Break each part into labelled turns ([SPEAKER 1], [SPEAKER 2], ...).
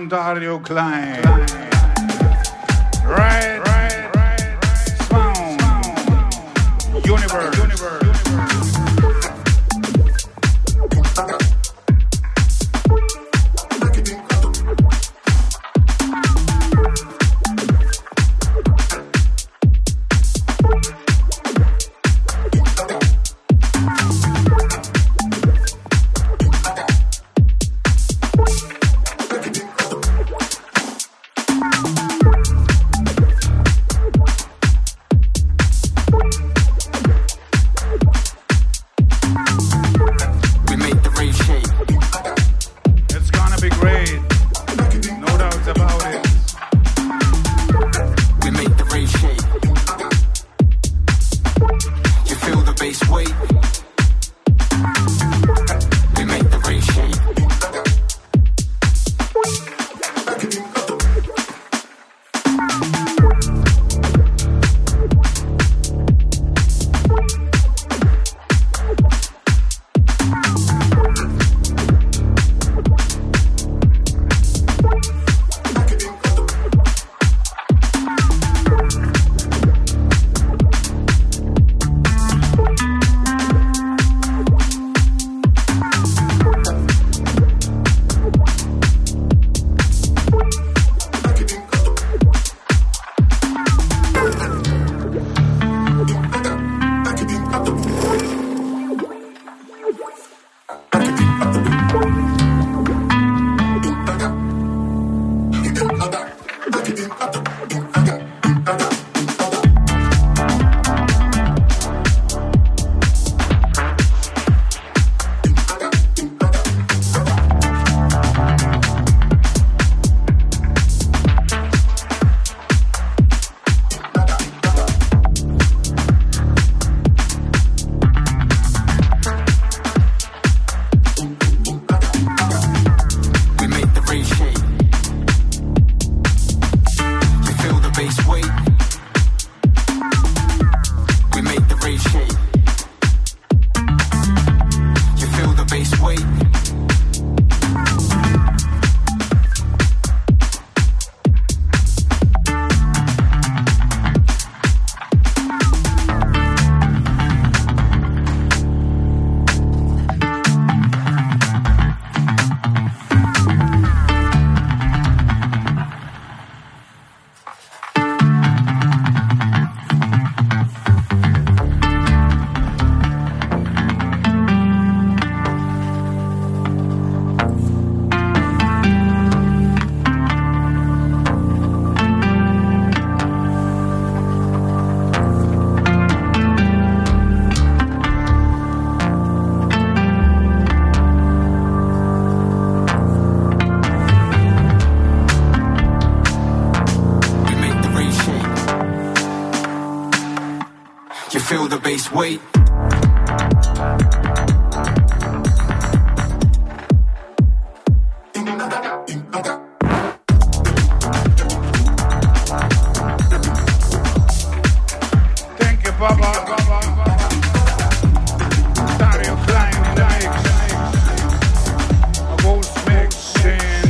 [SPEAKER 1] sound, Dario Klein. Right, sound, universe.
[SPEAKER 2] Feel the bass weight.
[SPEAKER 1] Thank you, Baba. Dario Klein in the mix. A ghost mixing.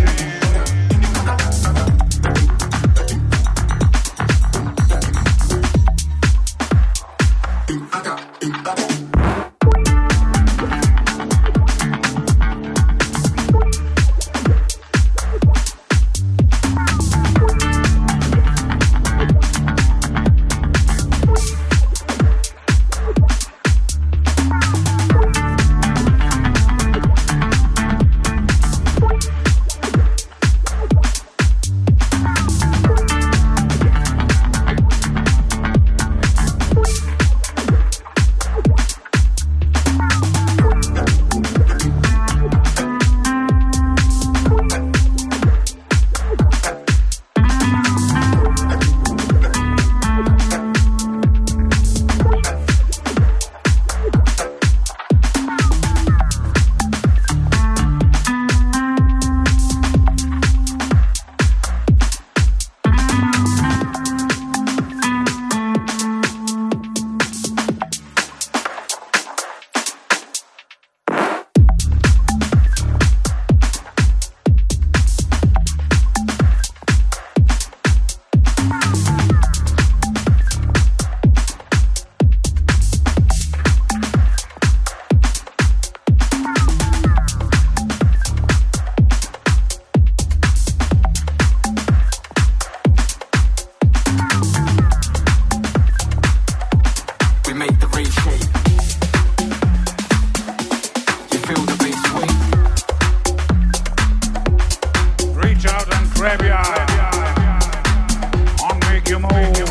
[SPEAKER 1] you move.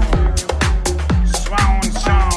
[SPEAKER 1] Sound, sound.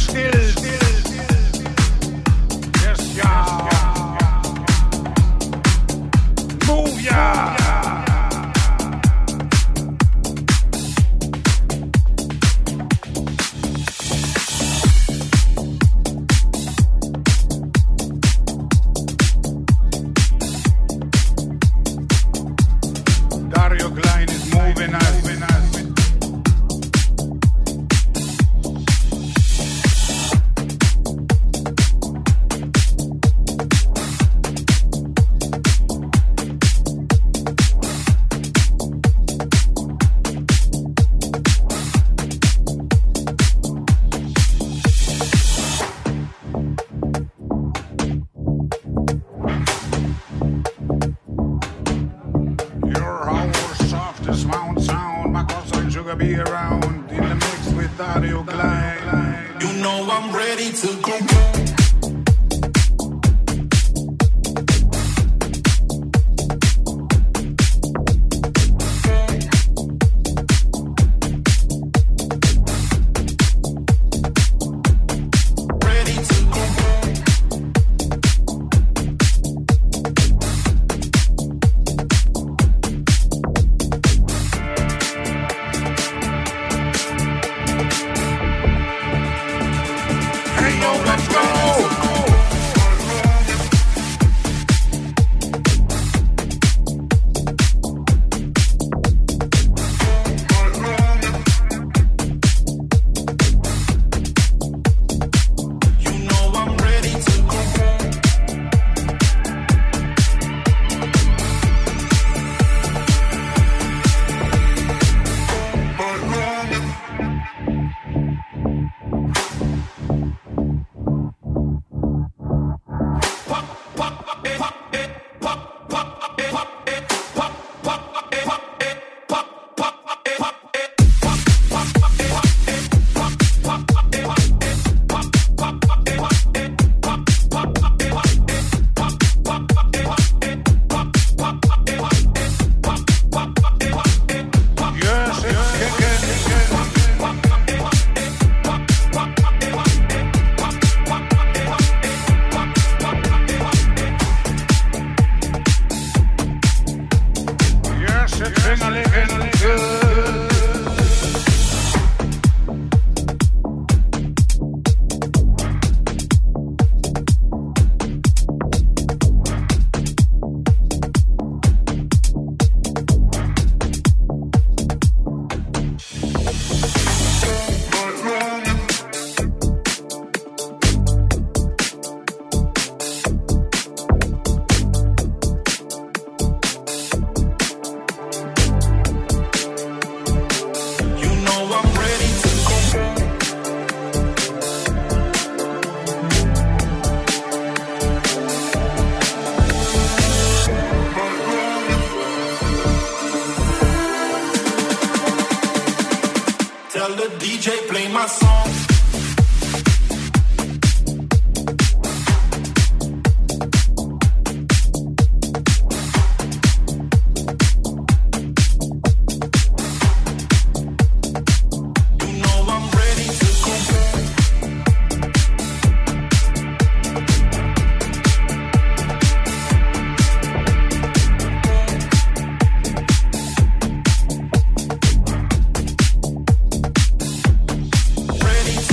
[SPEAKER 2] Ready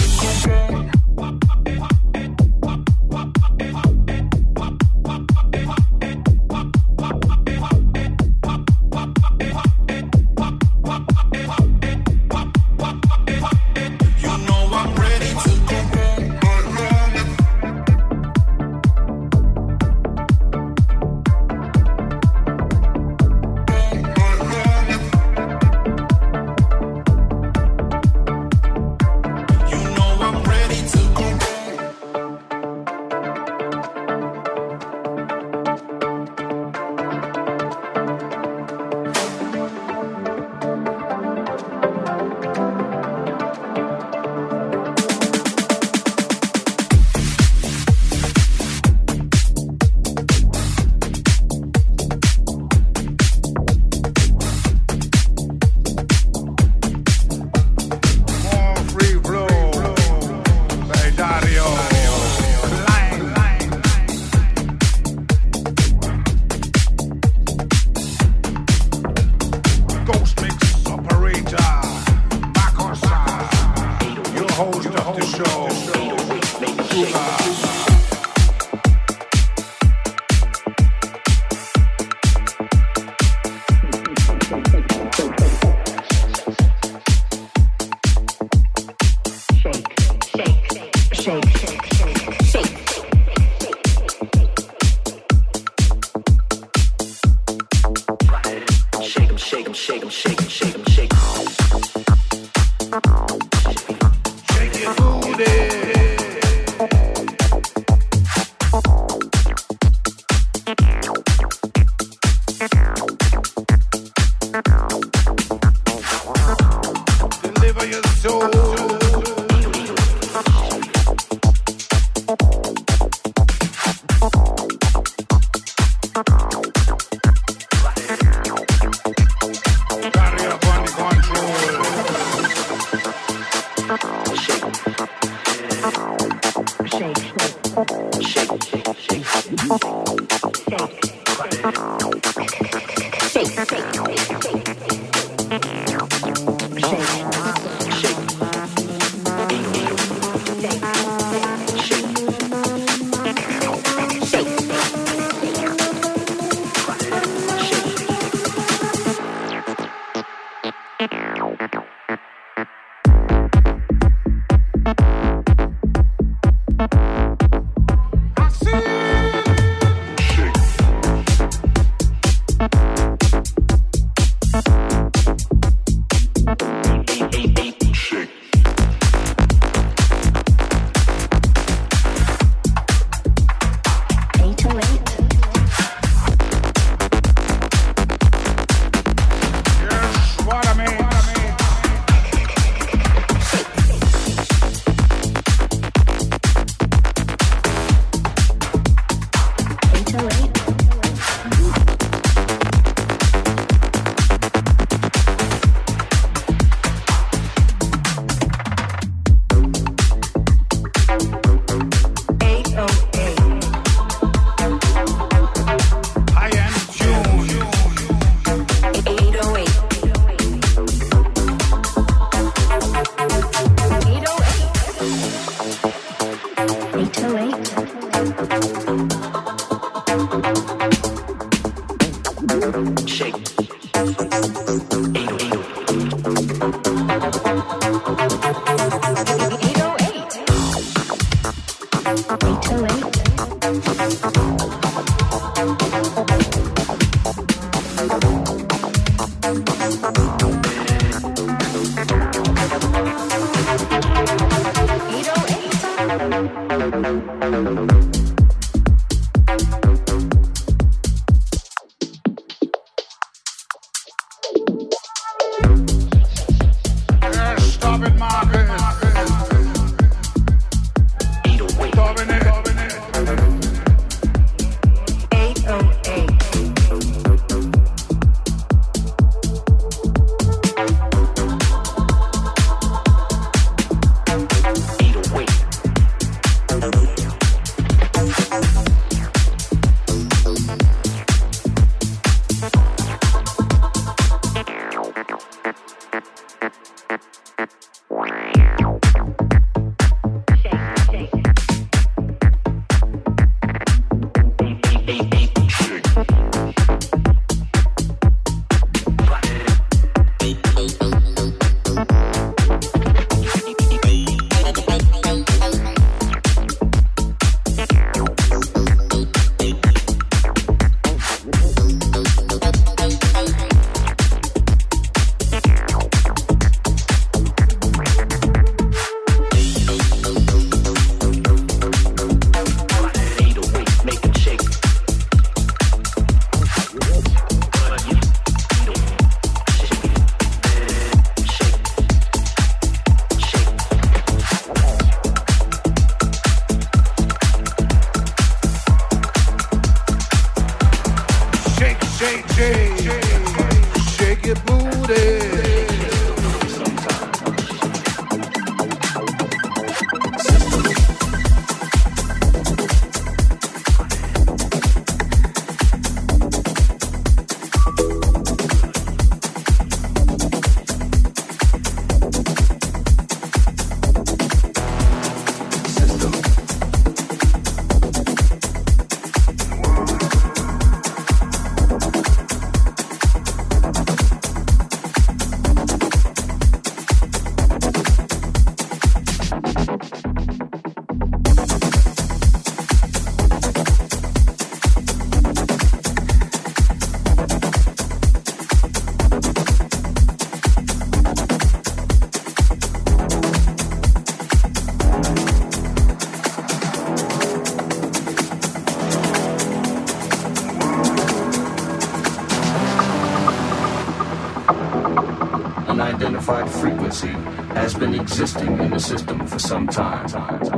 [SPEAKER 2] unidentified frequency has been existing in the system for some time.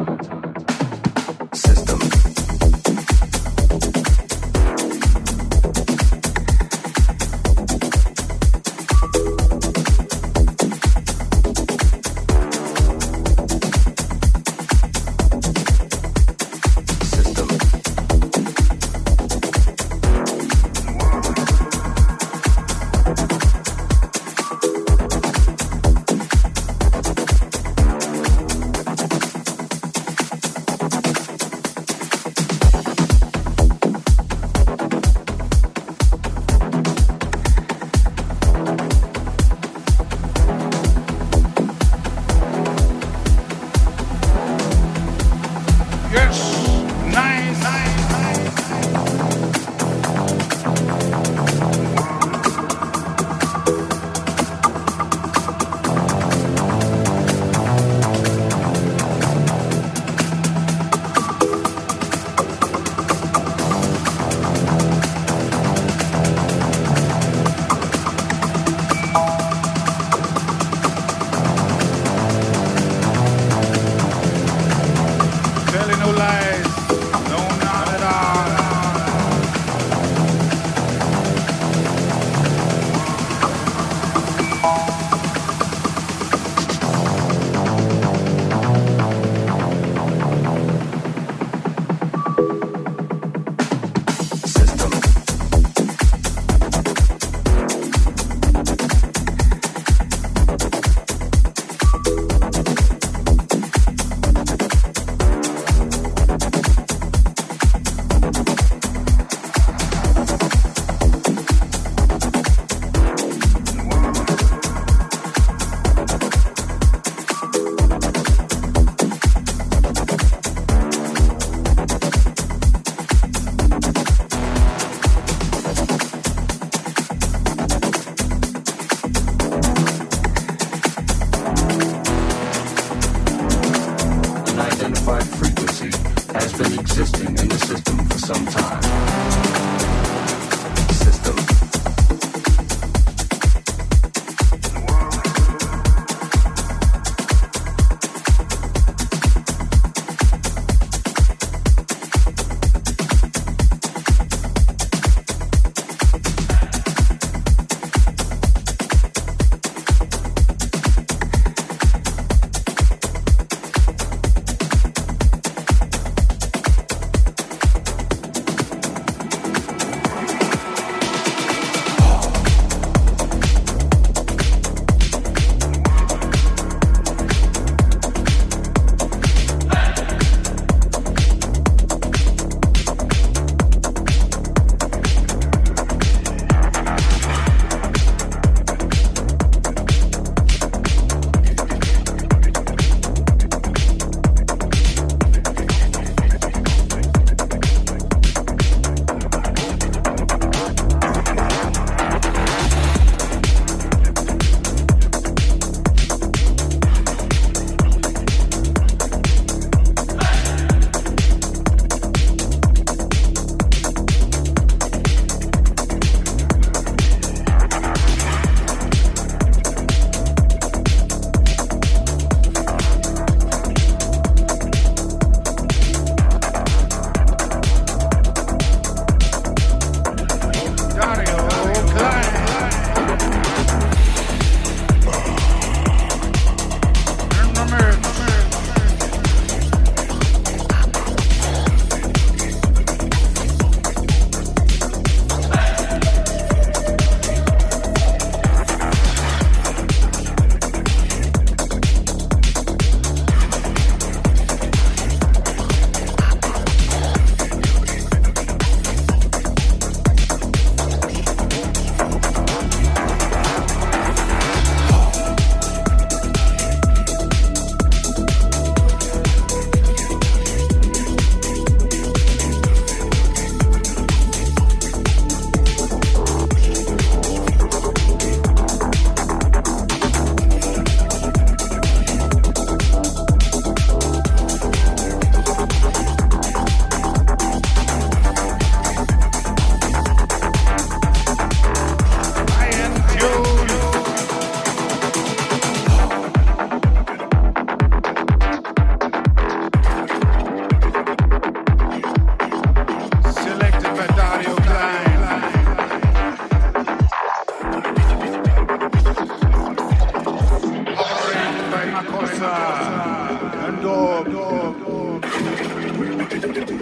[SPEAKER 2] System.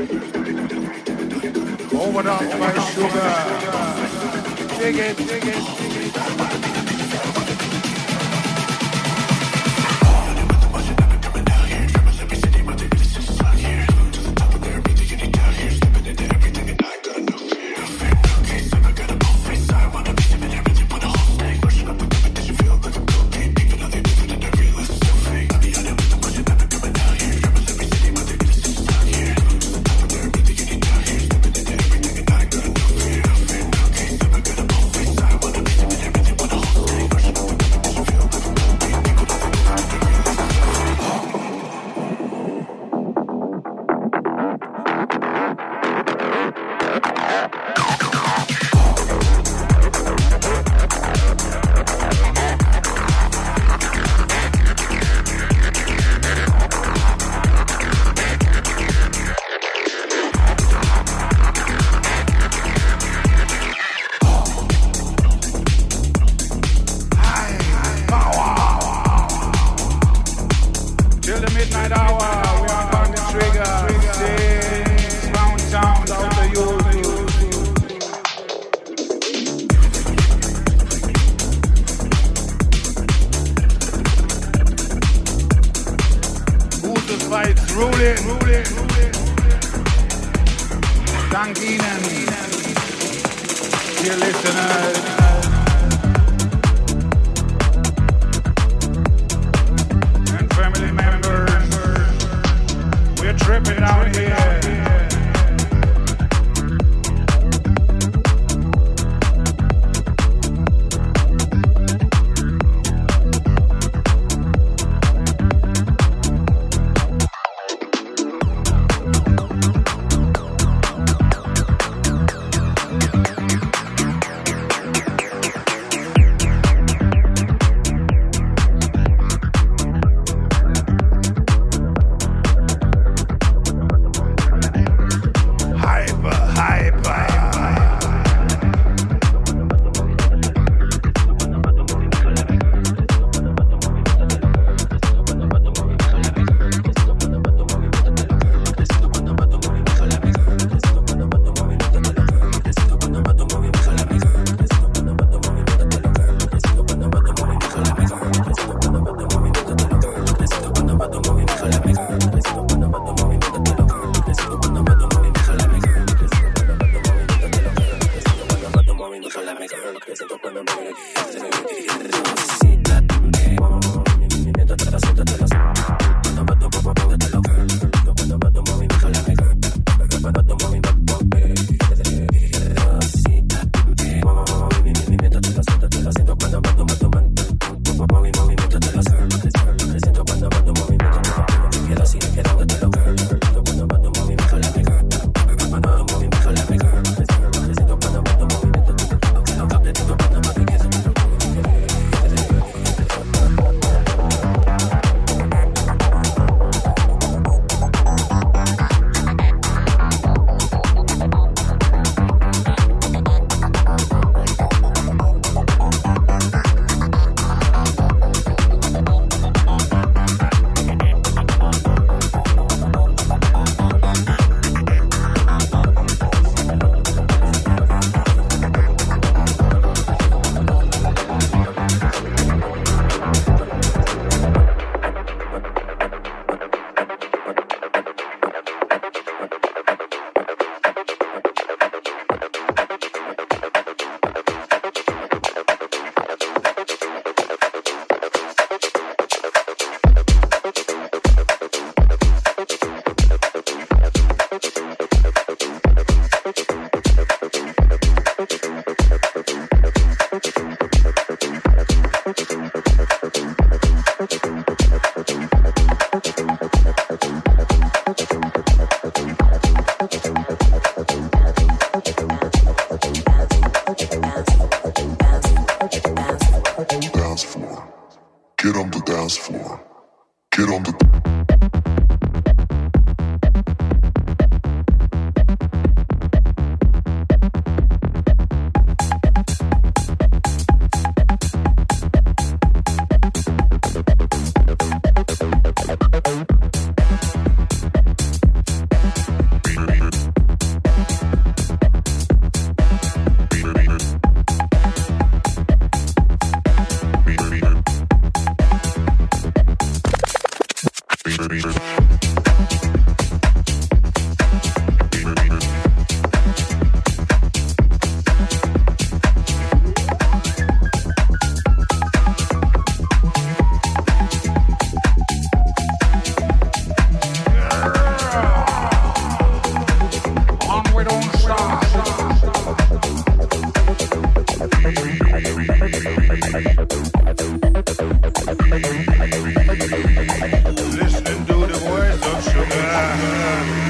[SPEAKER 1] Overdosed by sugar. Dig it, dig it, dig it. Listening to the voice of sugar.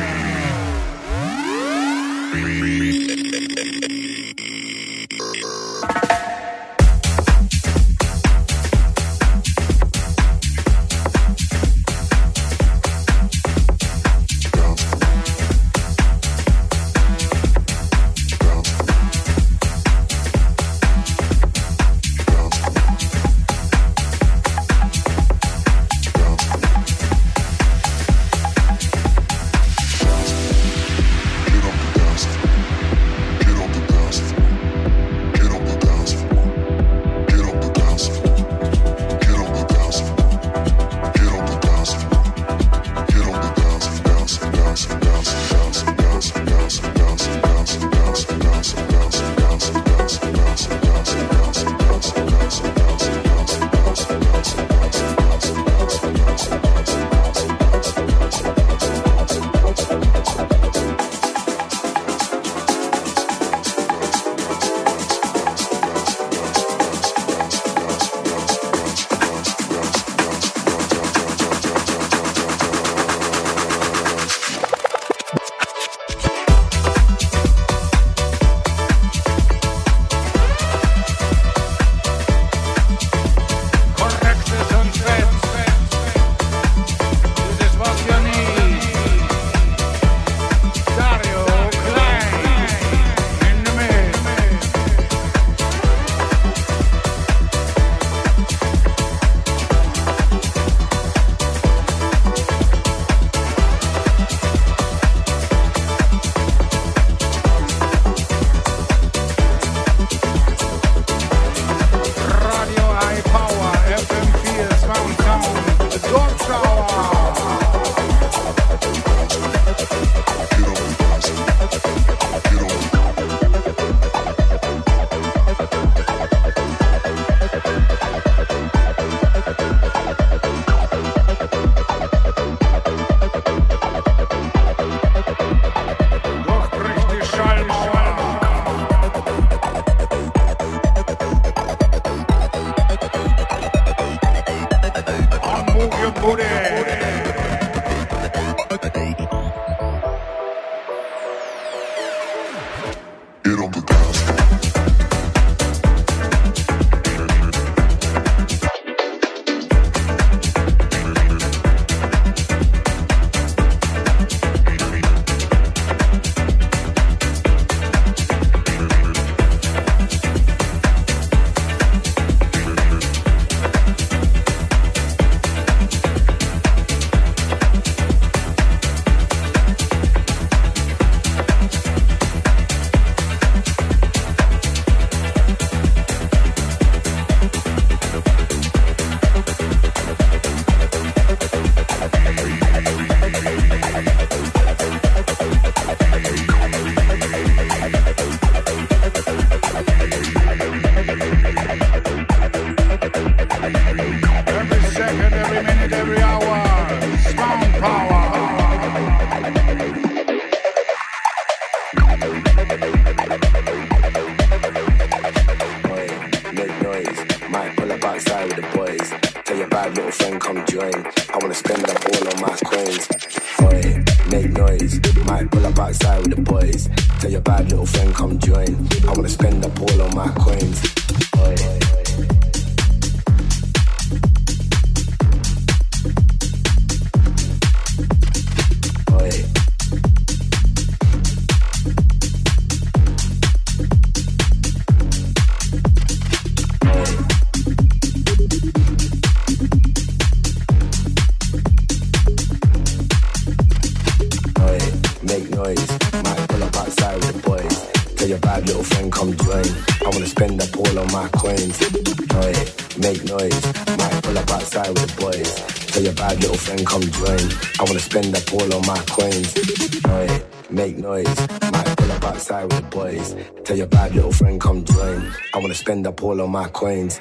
[SPEAKER 3] Spend up all of my coins.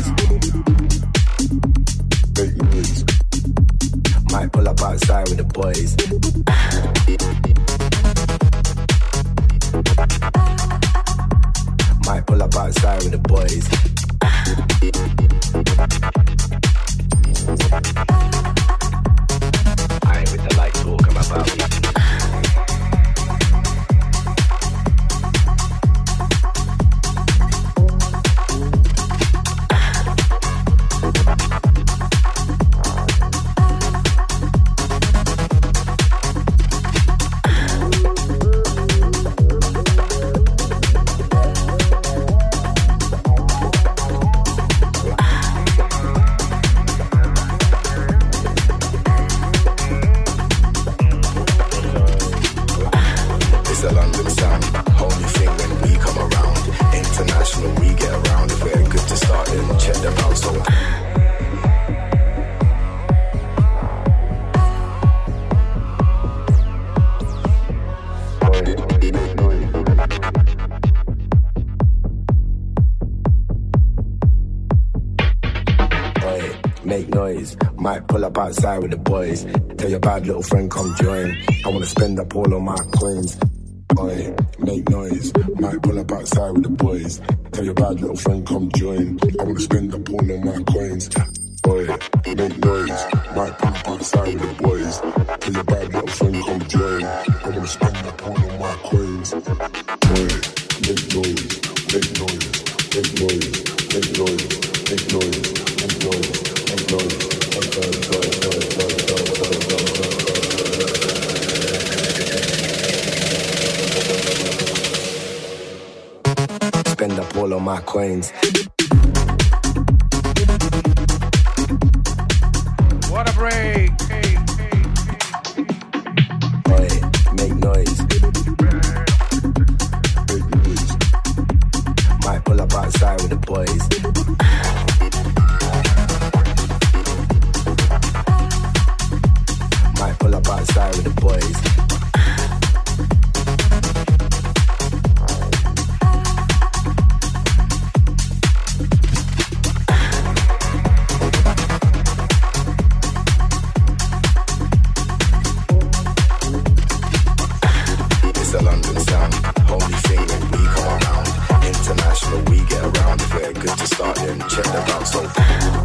[SPEAKER 3] Might pull up outside with the boys. boys. Might pull up outside with the boys. I ain't with the light talk, I'm about it. Outside with the boys. Tell your bad little friend come join. I wanna spend up all of my coins. Oi, make noise. Might pull up outside with the boys. Tell your bad little friend come join. I wanna spend up all of my coins. Oi, make noise. Might pull up outside with the boys. Tell your bad little friend come join. I wanna spend up all of my coins. Oi, make noise. Make noise. Make noise. Make noise. Make noise. Make noise. Make noise. Spend up all of my coins.
[SPEAKER 1] What a break!
[SPEAKER 3] Oi, make noise. Make noise. Might pull up outside with the boys. Might pull up outside with the boys. It's a London sound, only thing when we come around. International, we get around. If we're good to start, then check the bounce over.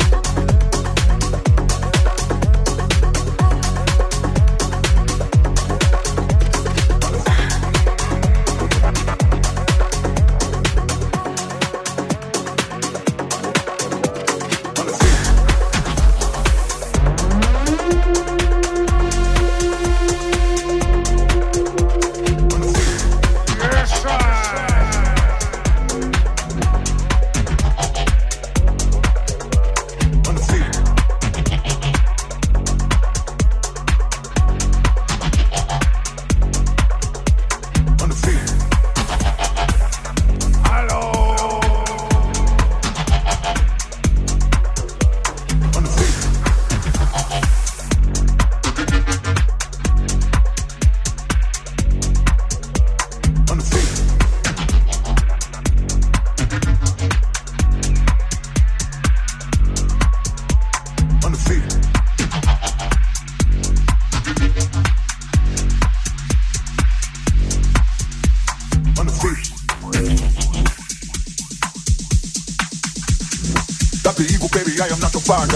[SPEAKER 4] I am not your father.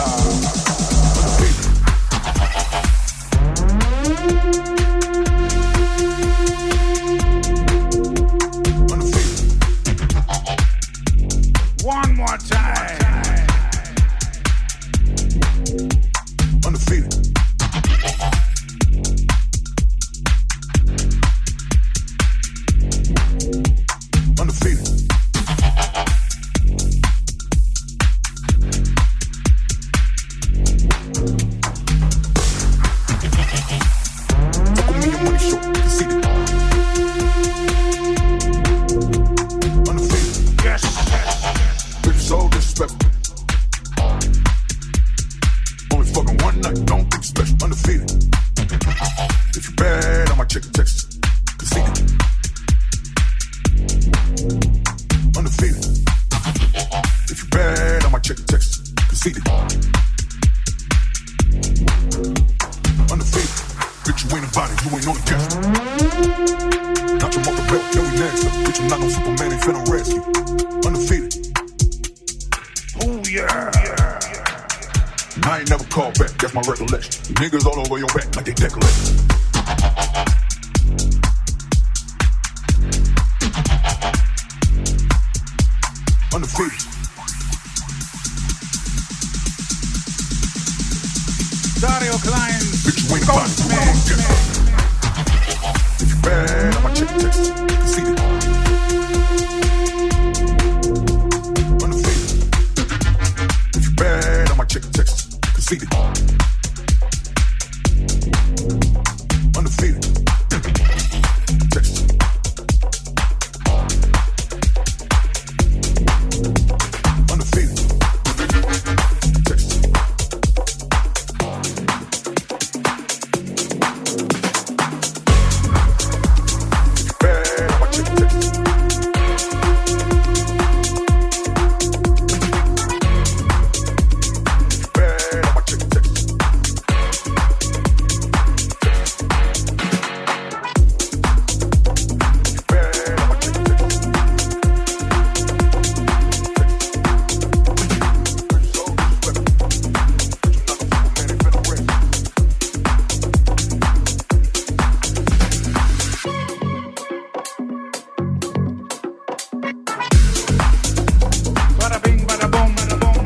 [SPEAKER 1] One more time.
[SPEAKER 4] Undefeated. Undefeated. ain't about it, you ain't on the guest. Knock him off the belt, then we next. Bitch, I'm not no Superman, ain't finna rescue. Undefeated.
[SPEAKER 1] Oh yeah.
[SPEAKER 4] I ain't never called back, that's my recollection. Niggas all over your back like they decorated. Undefeated.
[SPEAKER 1] Dario Klein.
[SPEAKER 4] Bitch, you ain't about it, you ain't on the guest. If you bad, I'ma check the text. See it. Undefeated. If you bad, I'ma check the text. Conceited. Undefeated. Text. Undefeated. Text. Bad, I'ma check the text. Bad, I'ma check the text.
[SPEAKER 1] Bada bing, bada boom, bada boom.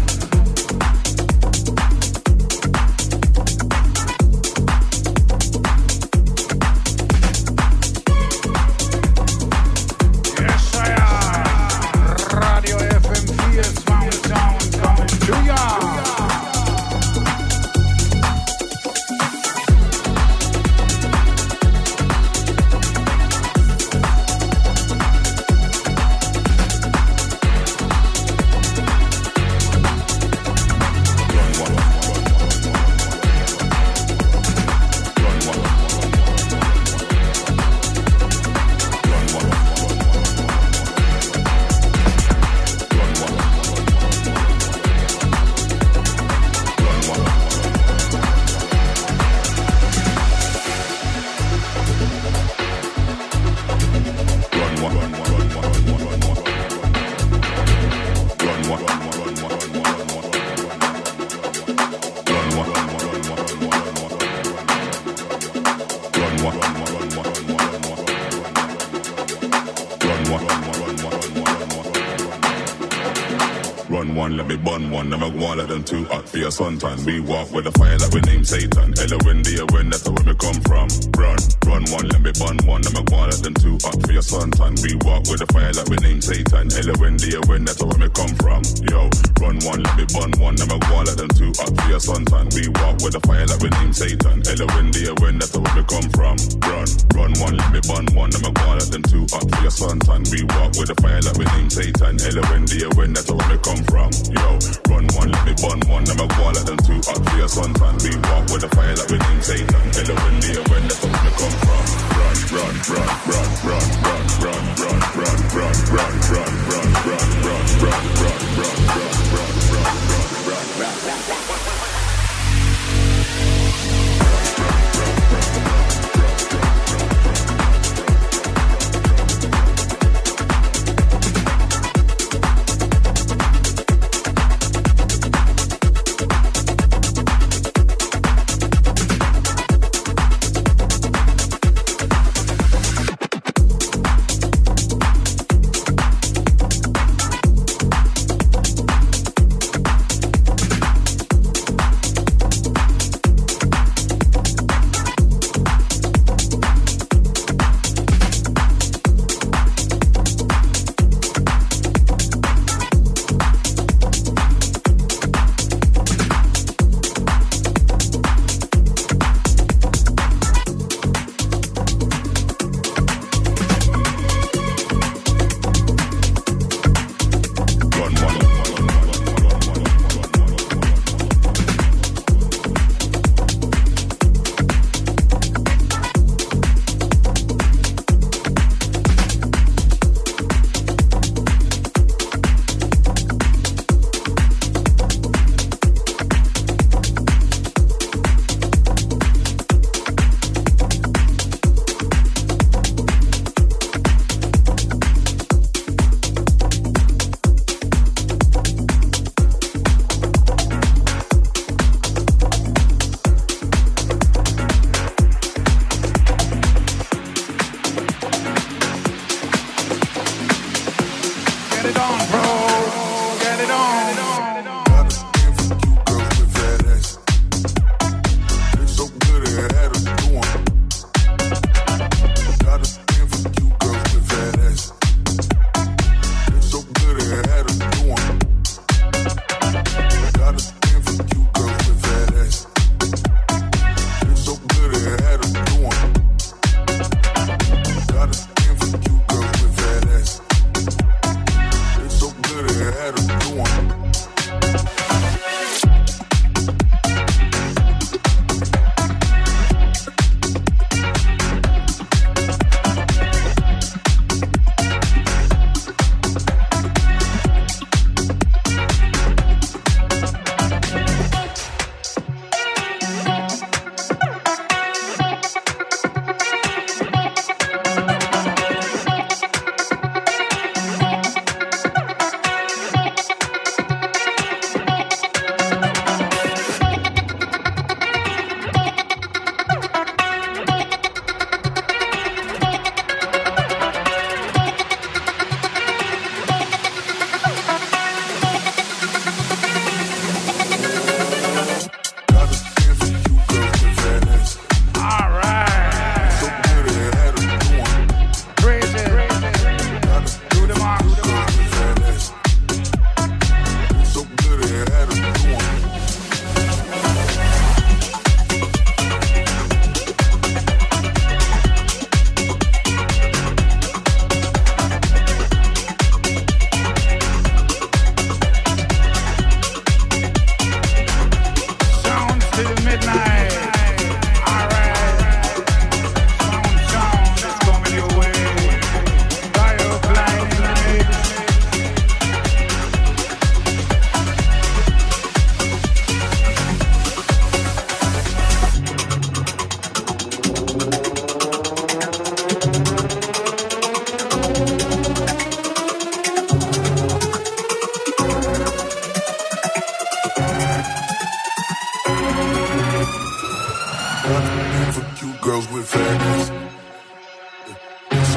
[SPEAKER 1] Yes, I am. Radio FM4 Sound coming to ya.
[SPEAKER 5] Run one, let me bun one. I'm a one of them too hot for your suntan. We walk with the fire like we name Satan. Hello, India, when that's where we come from. Run one, let me bun one. I'm a one of them too hot for your suntan. We walk with the fire like we name Satan. Hello, India, when that's where we come from. Yo, run one, let me bun one. I'm a one of them too hot for your suntan. We walk with the fire like we name Satan. Hello, India, when that's where we come from. Run one, let me bun one. I'm a one of them too hot for your suntan. We walk with the fire like we name Satan. Hello, India, when that's where we come from. Yo, run one, let me bun one. I'm a one of them too hot for your suntan. We walk with the fire like we name Satan. Hello, India, when that's where we come from.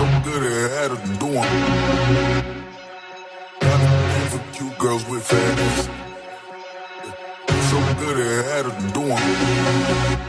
[SPEAKER 4] So good at attitude doing. Got a for cute girls with fat ass. So good at attitude doing.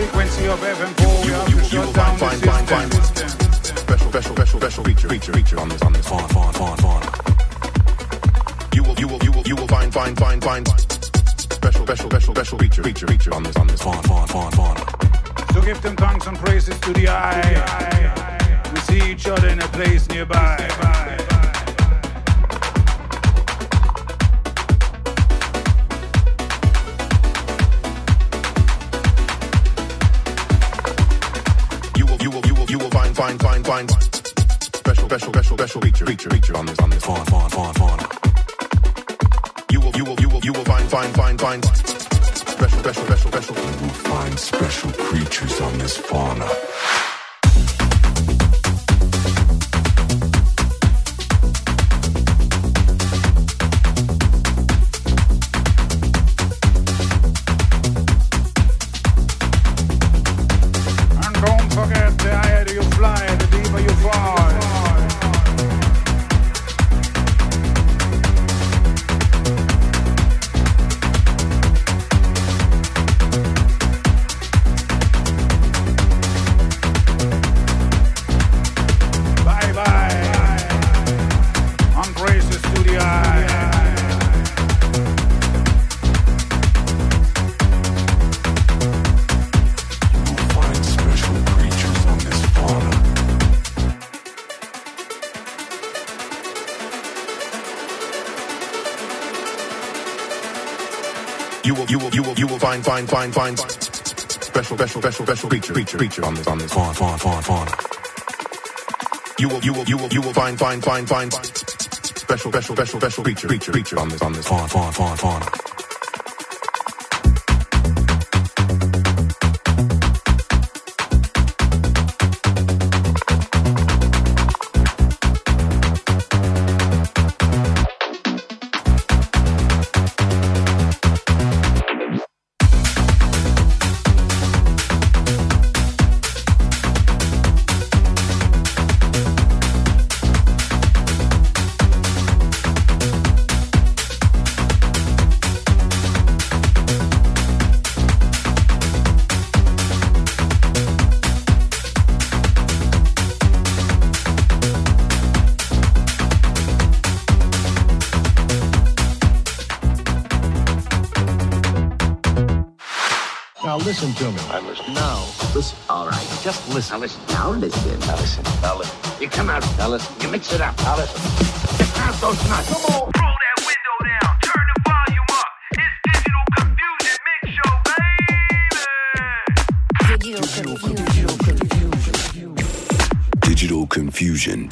[SPEAKER 1] frequency of FM4, we have to shut down the system.
[SPEAKER 5] Special feature on this fauna. You will find special feature on this fauna.
[SPEAKER 1] So give them thanks and praises to the eye. We see each other in a place nearby.
[SPEAKER 5] You will find special feature on this fauna. You will find special. You will find special creatures on this fauna.
[SPEAKER 1] And don't forget, the higher you fly, the deeper you fall.
[SPEAKER 5] You will find special feature on this fauna. You will find special feature on this fauna.
[SPEAKER 6] Now listen to me.
[SPEAKER 7] I listen. No. Listen. All right. Just listen. Now listen. Now listen. Now listen. Now listen. You come out. Now listen. You mix it up. Now listen. You count those nuts. Come on. Roll that window down. Turn the volume up. It's Digital Confusion, mix show, baby.
[SPEAKER 3] Digital Confusion.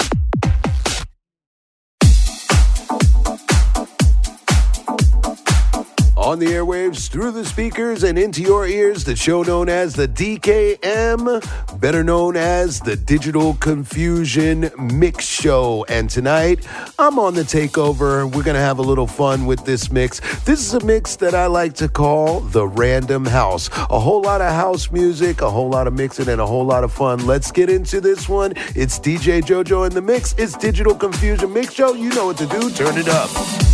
[SPEAKER 3] On the airwaves, through the speakers, and into your ears, the show known as the DKM, better known as the Digital Confusion Mix Show. And tonight, I'm on the takeover. We're going to have a little fun with this mix. This is a mix that I like to call the Random House. A whole lot of house music, a whole lot of mixing, and a whole lot of fun. Let's get into this one. It's DJ JoJo in the mix. It's Digital Confusion Mix Show. You know what to do. Turn it up.